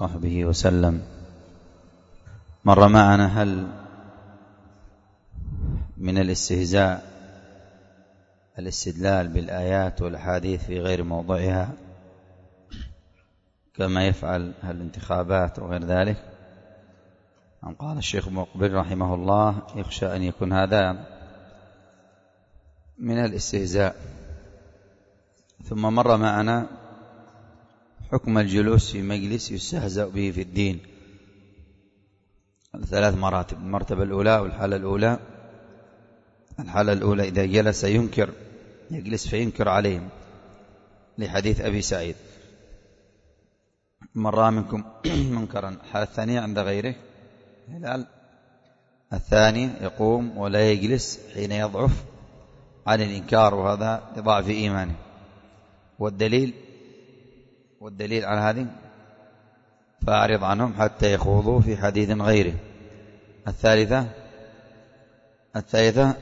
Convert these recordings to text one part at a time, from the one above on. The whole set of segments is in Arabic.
وصحبه وسلم. مر معنا هل من الاستهزاء الاستدلال بالآيات والأحاديث في غير موضعها كما يفعل الانتخابات وغير ذلك؟ قال الشيخ مقبل رحمه الله: يخشى أن يكون هذا من الاستهزاء. ثم مر معنا حكم الجلوس في مجلس يستهزأ به في الدين، 3 مراتب. المرتبة الأولى والحالة الأولى. الحالة الأولى إذا جلس يجلس فينكر عليهم، لحديث أبي سعيد: من رأى منكم منكرا. الحالة الثانية عند غيره هلال. الثاني يقوم ولا يجلس حين يضعف عن الإنكار، وهذا لضعف إيمانه. والدليل على هذه: فأعرض عنهم حتى يخوضوا في حديث غيره. الثالثة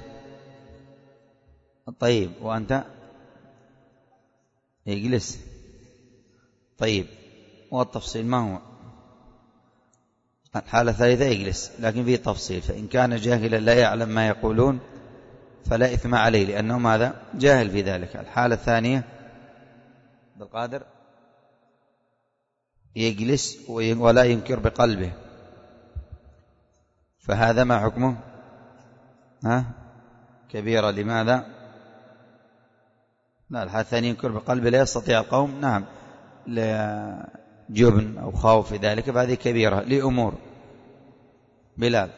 طيب وأنت يجلس. طيب، والتفصيل ما هو؟ الحالة الثالثة يجلس، لكن فيه تفصيل: فإن كان جاهلا لا يعلم ما يقولون فلا إثم عليه، لأنه ماذا؟ جاهل في ذلك. الحالة الثانية بالقادر يجلس ولا ينكر بقلبه، فهذا ما حكمه؟ كبيرة. لماذا؟ لا، الحالة الثانية ينكر بقلبه لا يستطيع القوم، نعم، لجبن أو خوف في ذلك، فهذه كبيرة لأمور. بلال: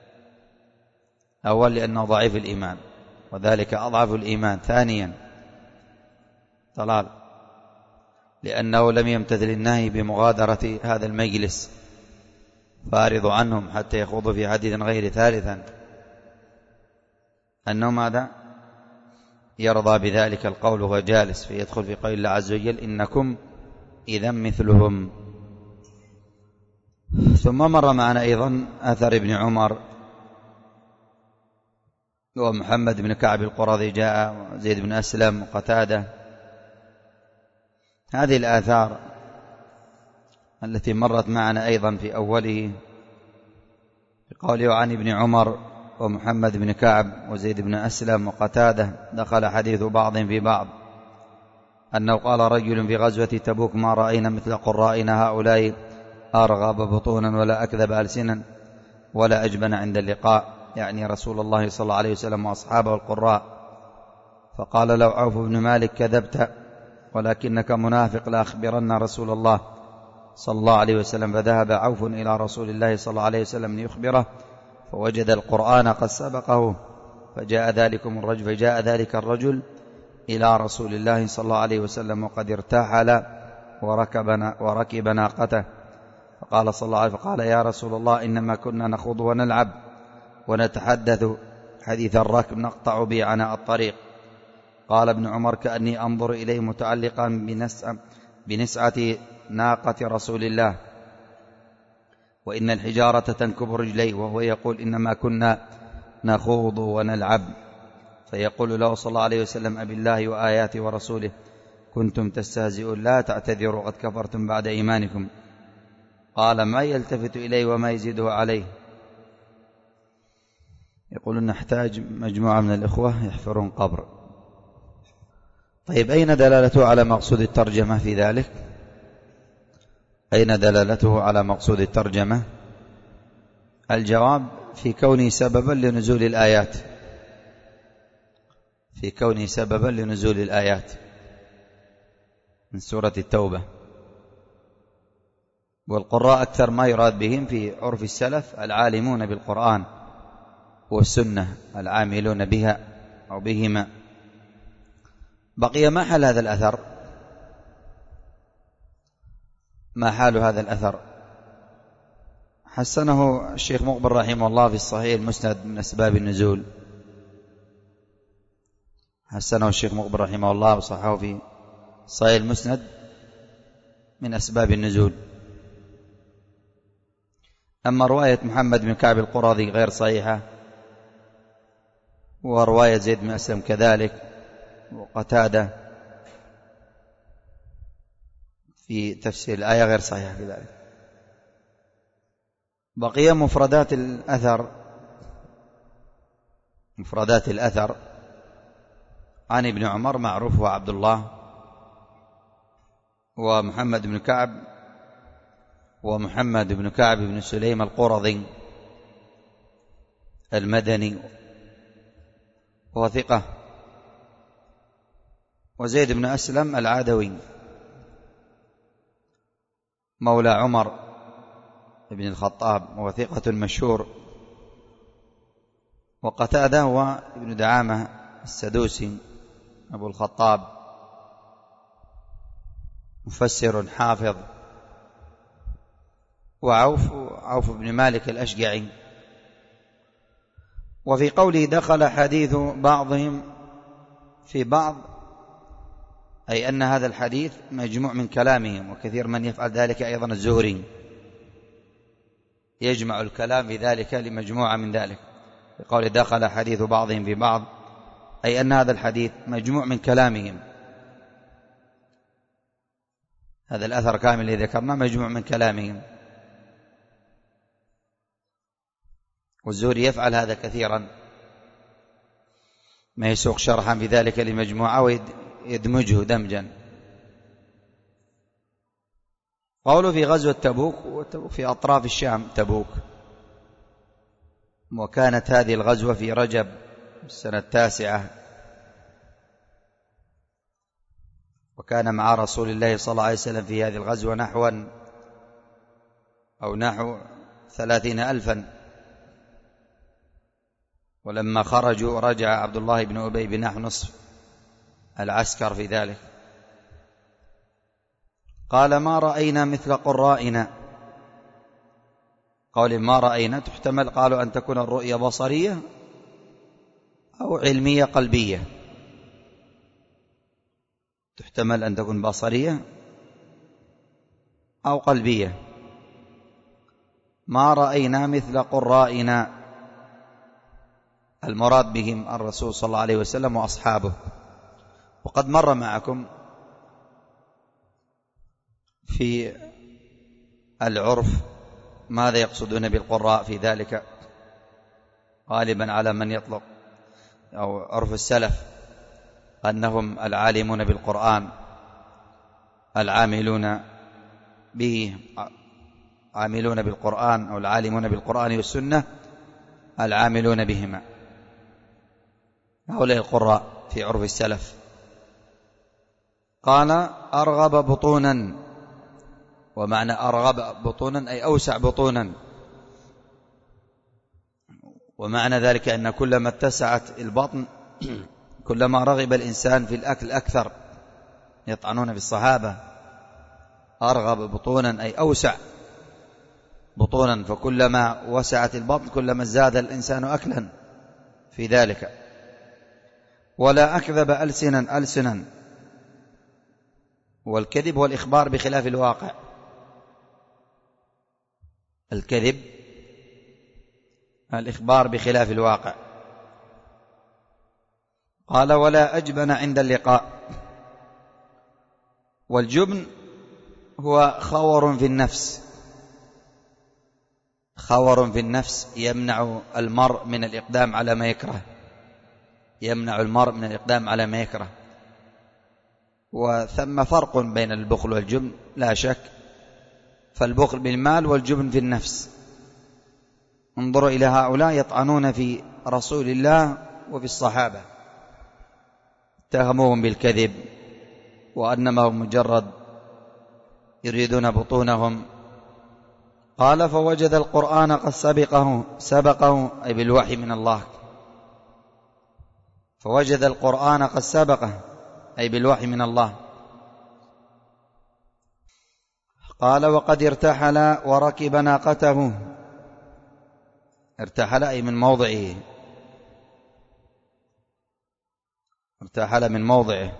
أول لأنه ضعيف الإيمان، وذلك أضعف الإيمان. ثانيا طلال: لأنه لم يمتثل النهي بمغادرة هذا المجلس، فأعرض عنهم حتى يخوضوا في حديث غير. ثالثا أنه ماذا؟ يرضى بذلك القول وهو جالس، فيدخل في قول الله عز وجل: إنكم إذا مثلهم. ثم مر معنا أيضا أثر ابن عمر ومحمد بن كعب القرظي جاء، زيد بن أسلم وقتادة. هذه الآثار التي مرت معنا أيضا في أوله بقوله: عن ابن عمر ومحمد بن كعب وزيد بن أسلم وقتادة دخل حديث بعض في بعض، أنه قال رجل في غزوة تبوك: ما رأينا مثل قرائنا هؤلاء أرغب بطونا ولا أكذب ألسنا ولا أجبن عند اللقاء، يعني رسول الله صلى الله عليه وسلم وأصحابه القراء. فقال له عوف بن مالك: كذبت، ولكنك منافق، لأخبرن رسول الله صلى الله عليه وسلم. فذهب عوف إلى رسول الله صلى الله عليه وسلم ليخبره، فوجد القرآن قد سبقه، فجاء ذلك الرجل إلى رسول الله صلى الله عليه وسلم وقد ارتحل وركب ناقته، فقال صلى الله عليه وسلم: فقال: يا رسول الله، إنما كنا نخوض ونلعب ونتحدث حديث الركب نقطع به عناء الطريق. قال ابن عمر: كأني أنظر إليه متعلقا بنسعة ناقة رسول الله، وإن الحجارة تنكب رجليه، وهو يقول: إنما كنا نخوض ونلعب. فيقول له صلى الله عليه وسلم: أبي الله وآياته ورسوله كنتم تستهزئون، لا تعتذروا قد كفرتم بعد إيمانكم. قال: ما يلتفت إليه وما يزيده عليه. يقولون نحتاج مجموعة من الإخوة يحفرون قبر. طيب، أين دلالته على مقصود الترجمة في ذلك؟ أين دلالته على مقصود الترجمة؟ الجواب: في كونه سببا لنزول الآيات، في كونه سببا لنزول الآيات من سورة التوبة. والقراء أكثر ما يراد بهم في عرف السلف العالمون بالقرآن والسنة، العاملون بها أو بهما. بقي ما حال هذا الأثر؟ ما حال هذا الأثر؟ حسنه الشيخ مقبل رحمه الله في الصحيح المسند من أسباب النزول. حسنه الشيخ مقبل رحمه الله وصححه في صحيح المسند من أسباب النزول. أما رواية محمد بن كعب القرظي غير صحيحة، ورواية زيد بن أسلم كذلك، وقتادة في تفسير الآية غير صحيح في ذلك. بقي مفردات الأثر عن ابن عمر معروف هو عبد الله ومحمد بن كعب ومحمد بن كعب بن سليم القرظي المدني وهو ثقة، وزيد بن أسلم العدوي مولى عمر بن الخطاب وهو ثقة مشهور، وقتادة هو ابن دعامة السدوسي أبو الخطاب مفسر حافظ، وعوف بن مالك الأشجعي. وفي قوله دخل حديث بعضهم في بعض، أي أن هذا الحديث مجموع من كلامهم، وكثير من يفعل ذلك أيضا الزهري يجمع الكلام في ذلك لمجموعة من ذلك. في قوله دخل حديث بعضهم في بعض، أي أن هذا الحديث مجموع من كلامهم، هذا الأثر كامل الذي ذكرناه مجموع من كلامهم، والزهري يفعل هذا كثيرا، ما يسوق شرحا بذلك لمجموعة ويدمجه دمجا. قوله في غزوة تبوك، وتبوك في أطراف الشام تبوك، وكانت هذه الغزوة في رجب السنة 9، وكان مع رسول الله صلى الله عليه وسلم في هذه الغزوة نحو 30,000، ولما خرجوا رجع عبد الله بن أبي بنحو نصف العسكر في ذلك. قال ما رأينا مثل قرائنا. قول ما رأينا تحتمل، قالوا أن تكون الرؤية بصرية أو علمية قلبية، تحتمل أن تكون بصرية أو قلبية. ما رأينا مثل قرائنا، المراد بهم الرسول صلى الله عليه وسلم وأصحابه. وقد مر معكم في العرف ماذا يقصدون بالقراء في ذلك، غالبا على من يطلق أو عرف السلف أنهم العالمون بالقرآن العاملون به، عاملون بالقرآن أو العالمون بالقرآن والسنة العاملون بهما، هؤلاء القراء في عرف السلف. قال أرغب بطونا، ومعنى أرغب بطونا أي أوسع بطونا، ومعنى ذلك أن كلما اتسعت البطن كلما رغب الإنسان في الأكل أكثر. يطعنون في الصحابة، أرغب بطونا أي أوسع بطونا، فكلما وسعت البطن كلما زاد الإنسان أكلا في ذلك. ولا أكذب ألسنا، والكذب هو الإخبار بخلاف الواقع، الكذب الإخبار بخلاف الواقع. قال ولا أجبن عند اللقاء، والجبن هو خور في النفس، خور في النفس يمنع المرء من الإقدام على ما يكره، يمنع المرء من الإقدام على ما يكره. وثم فرق بين البخل والجبن لا شك، فالبخل بالمال والجبن في النفس. انظروا إلى هؤلاء يطعنون في رسول الله وفي الصحابة، اتهموهم بالكذب وأنما هم مجرد يريدون بطونهم. قال فوجد القرآن قد سبقه أي بالوحي من الله، فوجد القرآن قد سبقه أي بالوحي من الله. قال وقد ارتحل وركب ناقته، ارتحل أي من موضعه، ارتحل من موضعه.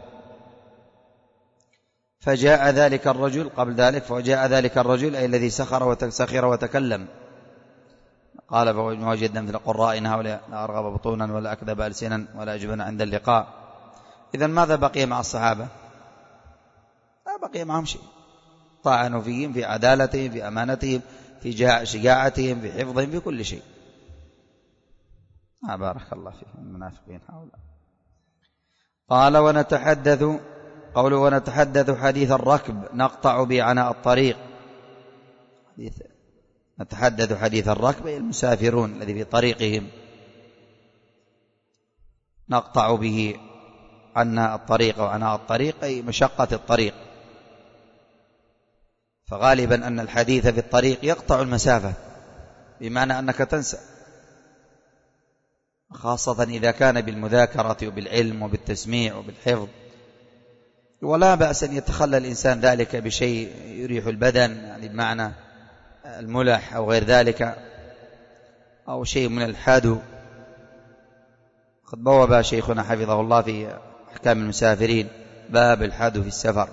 فجاء ذلك الرجل قبل ذلك، فجاء ذلك الرجل أي الذي سخر وتكلم. قال فوجدنا مثل قرائنا هؤلاء لا أرغب بطونا ولا أكذب ألسنا ولا أجبن عند اللقاء. إذن ماذا بقي مع الصحابة؟ لا بقي معهم شيء. طعنوا فيهم في عدالتهم، في أمانتهم، في شجاعتهم، في حفظهم، في كل شيء. بارك الله فيهم المنافقين هؤلاء. قال ونتحدث حديث الركب نقطع به عناء الطريق. نتحدث حديث الركب المسافرون الذي في طريقهم، نقطع به عناء الطريق، وعناء الطريق أي مشقة الطريق. فغالبا أن الحديث في الطريق يقطع المسافة، بمعنى أنك تنسى، خاصة إذا كان بالمذاكرة وبالعلم وبالتسميع وبالحفظ. ولا بأس أن يتخلى الإنسان ذلك بشيء يريح البدن، يعني بمعنى الملح أو غير ذلك، أو شيء من الحادو. قد بوب شيخنا حفظه الله في أحكام المسافرين باب الحادو في السفر،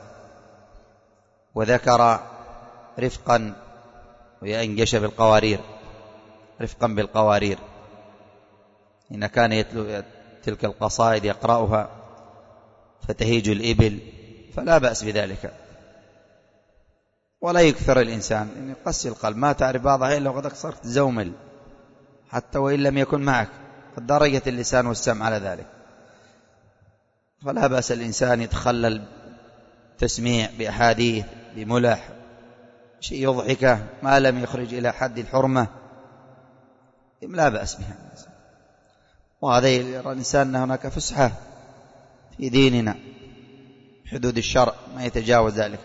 وذكر رفقا وينجش بالقوارير، رفقا بالقوارير، إن كان يتلو تلك القصائد يقرأها فتهيج الإبل، فلا بأس بذلك. ولا يكثر الإنسان إن يقسي القلب، ما تعرف بعضها إلا وقد صرت زومل، حتى وإن لم يكن معك، قد درجت اللسان والسمع على ذلك. فلا بأس الإنسان يتخلل تسميع بأحاديث بملح، شيء يضحكه ما لم يخرج إلى حد الحرمة، لا بأس بها. وهذا يرى الإنسان أن هناك فسحة في ديننا، حدود الشرع ما يتجاوز ذلك.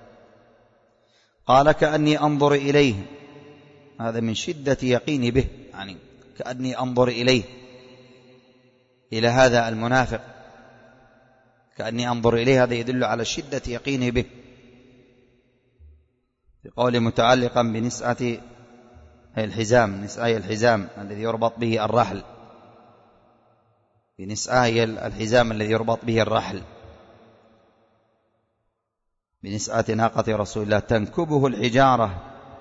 قال كأني أنظر إليه، هذا من شدة يقيني به، يعني كأني أنظر إليه، إلى هذا المنافق، كأني أنظر إليه، هذا يدل على شدة يقيني به. في قول متعلقا بنسعة الحزام، نسعة الحزام الذي يربط به الرحل، بنسعة الحزام الذي يربط به الرحل، بنسعة ناقة رسول الله تنكبه الحجارة،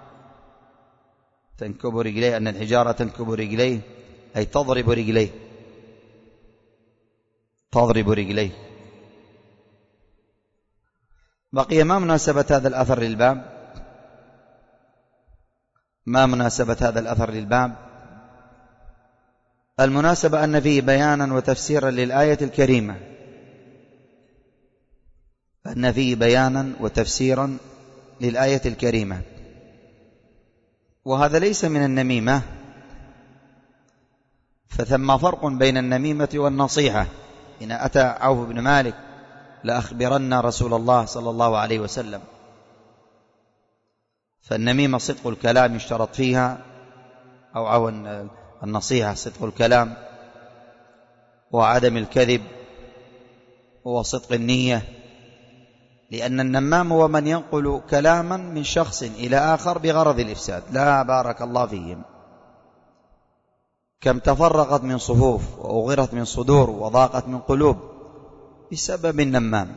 تنكب رجليه، أن الحجارة تنكب رجليه أي تضرب رجليه، تضرب رجليه. بقي ما مناسبة هذا الأثر للباب؟ ما مناسبة هذا الأثر للباب؟ المناسبة أن فيه بيانا وتفسيرا للآية الكريمة، أن فيه بيانا وتفسيرا للآية الكريمة. وهذا ليس من النميمة، فثم فرق بين النميمة والنصيحة. إن أتى عوف بن مالك لأخبرن رسول الله صلى الله عليه وسلم، فالنميمة صدق الكلام يشترط فيها، أو النصيحة صدق الكلام وعدم الكذب وصدق النية. لأن النمام هو من ينقل كلاما من شخص إلى آخر بغرض الإفساد. لا بارك الله فيهم، كم تفرقت من صفوف وأغرت من صدور وضاقت من قلوب بسبب النمام.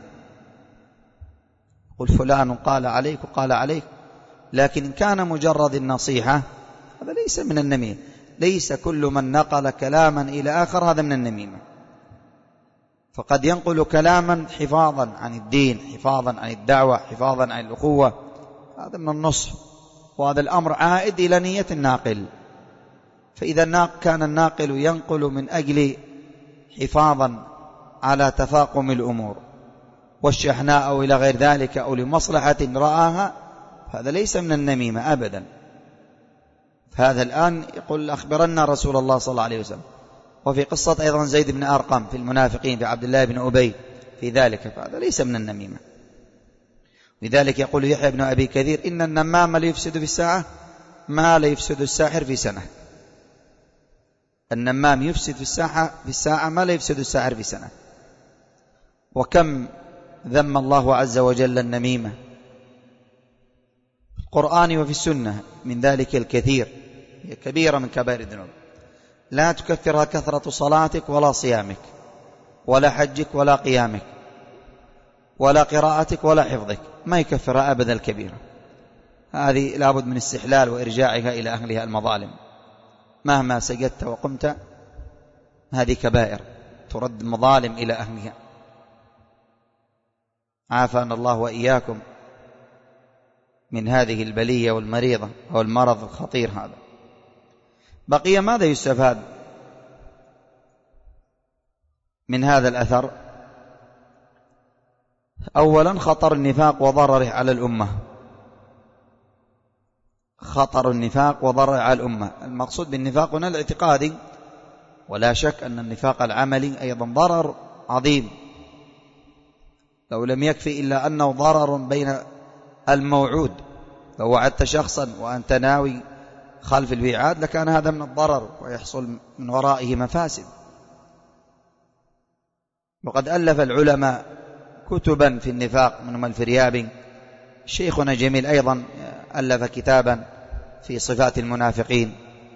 قل فلان قال عليك وقال عليك، لكن إن كان مجرد النصيحة هذا ليس من النميمة. ليس كل من نقل كلاما إلى آخر هذا من النميمة، فقد ينقل كلاما حفاظا عن الدين، حفاظا عن الدعوة، حفاظا عن الأخوة، هذا من النصح. وهذا الأمر عائد إلى نية الناقل. فإذا كان الناقل ينقل من أجل حفاظا على تفاقم الأمور والشحناء أو إلى غير ذلك، أو لمصلحة رآها، هذا ليس من النميمة أبدا. فهذا الآن يقول أخبرنا رسول الله صلى الله عليه وسلم. وفي قصة أيضا زيد بن أرقم في المنافقين، في عبد الله بن أبي في ذلك، فهذا ليس من النميمة. لذلك يقول يحيى بن أبي كثير إن النمام ليفسد في الساعة ما لا يفسد الساحر في سنة. النمام يفسد في الساعة ما لا يفسد الساحر في سنة. وكم ذم الله عز وجل النميمة في القرآن وفي السنة، من ذلك الكثير، هي كبيرة من كبائر الذنوب. لا تكفرها كثرة صلاتك ولا صيامك ولا حجك ولا قيامك ولا قراءتك ولا حفظك، ما يكفرها أبدا الكبيرة. هذه لابد من استحلال وإرجاعها إلى أهلها المظالم. مهما سجدت وقمت هذه كبائر، ترد المظالم إلى أهلها. عافانا الله وإياكم. من هذه البلية والمريضة أو المرض الخطير هذا. بقي ماذا يستفاد من هذا الأثر؟ أولا خطر النفاق وضرره على الأمة. خطر النفاق وضرره على الأمة. المقصود بالنفاق هنا الاعتقادي، ولا شك أن النفاق العملي أيضا ضرر عظيم، لو لم يكفي إلا أنه ضرر بين الموعود. لو وعدت شخصا وأنت ناوي خلف الوعاد لكان هذا من الضرر ويحصل من ورائه مفاسد. وقد ألف العلماء كتبا في النفاق، منهم الفريابي. شيخنا جميل أيضا ألف كتابا في صفات المنافقين،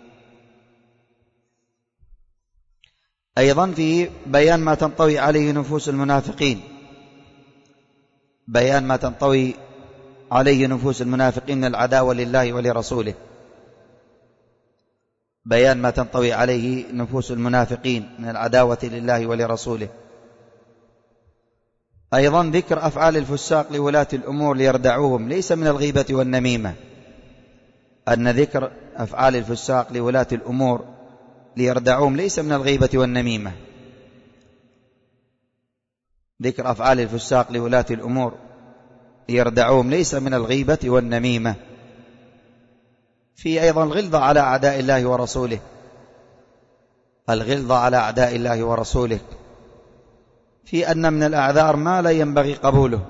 أيضا في بيان ما تنطوي عليه نفوس المنافقين، بيان ما تنطوي عليه نفوس المنافقين من العداوة لله ولرسوله، بيان ما تنطوي عليه نفوس المنافقين من العداوة لله ولرسوله. أيضا ذكر أفعال الفساق لولاة الأمور ليردعوهم ليس من الغيبة والنميمة، أن ذكر أفعال الفساق لولاة الأمور ليردعوهم ليس من الغيبة والنميمة. ذكر أفعال الفساق لولاة الأمور ليردعوهم ليس من الغيبة والنميمة. في أيضا الغلظة على أعداء الله ورسوله، الغلظة على أعداء الله ورسوله، في أن من الأعذار ما لا ينبغي قبوله،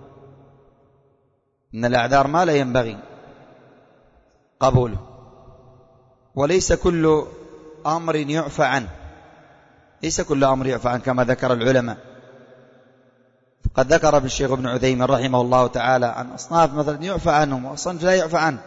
من الأعذار ما لا ينبغي قبوله، وليس كل أمر يعفى عنه، ليس كل أمر يعفى عنه كما ذكر العلماء. قد ذكر الشيخ ابن عثيمين رحمه الله تعالى عن أصناف مثلا يعفى عنهم وصنف لا يعفى عنه.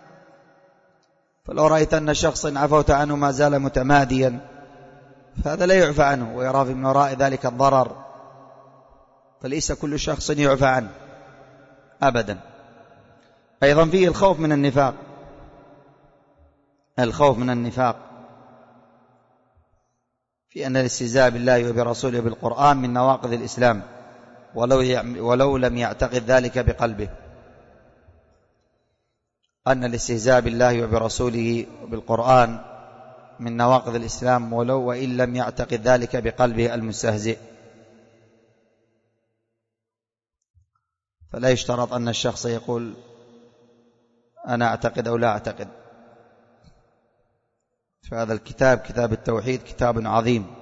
فلو رأيت أن شخص عفوت عنه ما زال متماديا فهذا لا يعفى عنه ويرى من وراء ذلك الضرر، فليس كل شخص يعفى عنه أبدا. أيضا فيه الخوف من النفاق، الخوف من النفاق في أن الاستهزاء بالله وبرسوله بالقرآن من نواقض الإسلام ولو لم يعتقد ذلك بقلبه، أن الاستهزاء بالله وبرسوله بالقرآن من نواقض الإسلام وإن لم يعتقد ذلك بقلبه المستهزئ. فلا يشترط أن الشخص يقول أنا أعتقد أو لا أعتقد. فهذا الكتاب كتاب التوحيد كتاب عظيم